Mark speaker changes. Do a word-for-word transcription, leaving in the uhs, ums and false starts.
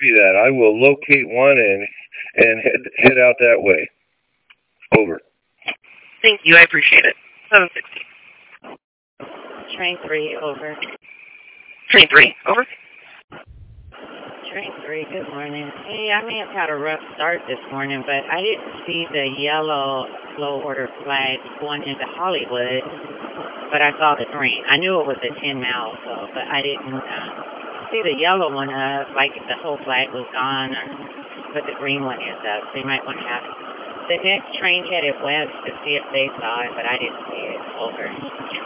Speaker 1: Copy that. I will locate one and and head head out that way. Over.
Speaker 2: Thank you. I appreciate it. seven sixty.
Speaker 3: Train three, over.
Speaker 2: Train three, over.
Speaker 3: Train three, good morning. Hey, I may have had a rough start this morning, but I didn't see the yellow slow order flag going into Hollywood, but I saw the green. I knew it was at ten miles, though, but I didn't uh, see the yellow one up, like the whole flag was gone, or, but the green one is up, so you might want to have it. The next train headed west to see if they saw it, but I didn't see it. Over.